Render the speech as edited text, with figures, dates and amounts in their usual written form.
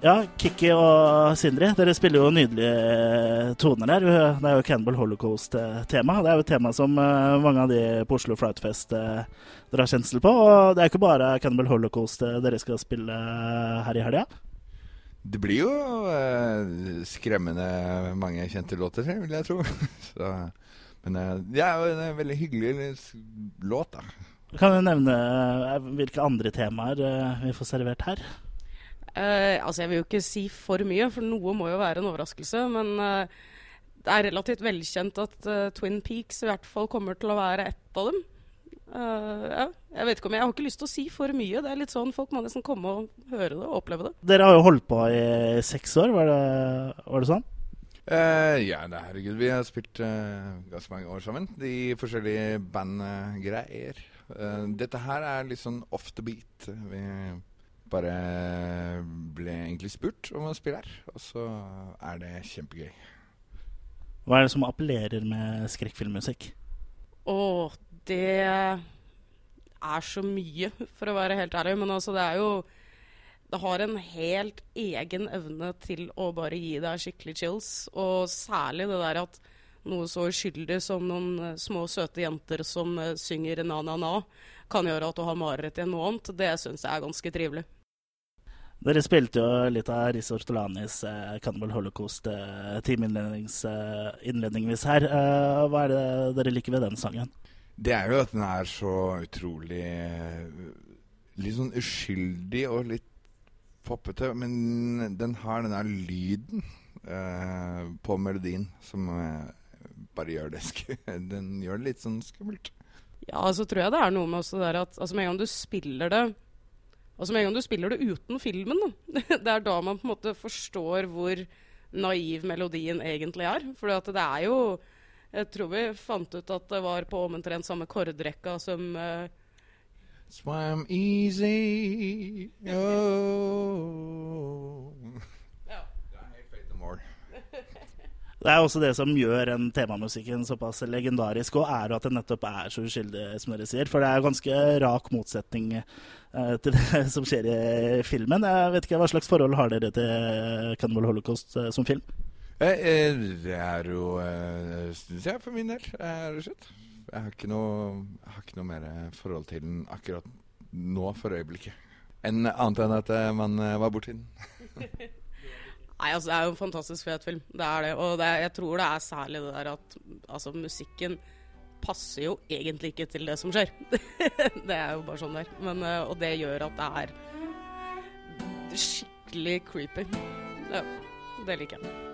Ja, Kikki og Sindri, dere spiller jo nydelige toner der. Det er jo Cannibal Holocaust-tema. Det er jo et tema som mange av de på Oslo Frightfest drar kjensel på. Og det er ikke bare Cannibal Holocaust dere skal spille her i helga. Det blir jo skremmende mange kjente låter, vil jeg tro. Så, men det er jo en veldig hyggelig låt, da. Kan du nevne hvilke andre temaer vi får servert her? Altså jeg vil jo ikke si for mye, for noe må jo være en overraskelse, men det er relativt velkjent at Twin Peaks i hvert fall kommer til å være ett av dem. Ja, jeg vet ikke om jeg har ikke lyst til å si for mye. Det er litt sånn, folk må nesten komme og høre det og oppleve det. Dere har jo holdt på i 6 år, var det sånn? Ja, herregud, vi har spilt ganske mange år sammen. De forskjellige bandgreier. Dette her er litt sånn off the beat. Vi bare ble egentlig spurt om å spille her, og så er det kjempegøy. Hva er det som appellerer med skrekkfilmmusikk? Det er så mye, for å være helt ærlig, men altså det har en helt egen evne til å bare gi deg skikkelig chills, og særlig det der at noe så uskyldig som noen små søte jenter som synger na-na-na kan gjøre at du har mareritt i en måned. Det synes jeg er ganske trivelig. Dere spilte jo litt av Riz Ortolanis Cannibal Holocaust innledningsvis her. Hva er det dere liker ved den sangen? Det er jo at den er så utrolig litt sånn uskyldig og litt poppete, men den har denne lyden på melodien som bare gjør det den gjør det litt sånn skummelt. Ja, så tror jeg det er noe med også der at altså med en gang du spiller det, og så med en gang du spiller det uten filmen, det er da man på en måte forstår hvor naiv melodien egentlig er. For det er jo, jeg tror vi fant ut at det var på omtrent samme kordrekka som Swam easy, oh. Ja. Det er også det som gjør en temamusikken såpass legendarisk, og er at det nettopp er så uskyldig, som dere sier. For det er ganske rak motsetning til det som skjer i filmen. Jeg vet ikke, hva slags forhold har dere til Cannibal Holocaust som film? Det er jo, synes jeg for min del, rett og slett. Jeg har ikke noe mer forhold til den akkurat nå for øyeblikket. Annet enn at man var borti den. Nei, altså det er jo en fantastisk fet film. Det er det, og jeg tror det er særlig det der at altså, musikken passer jo egentlig ikke til det som skjer. Det er jo bare sånn der. Men, og det gjør at det er skikkelig creepy. Ja, det liker jeg.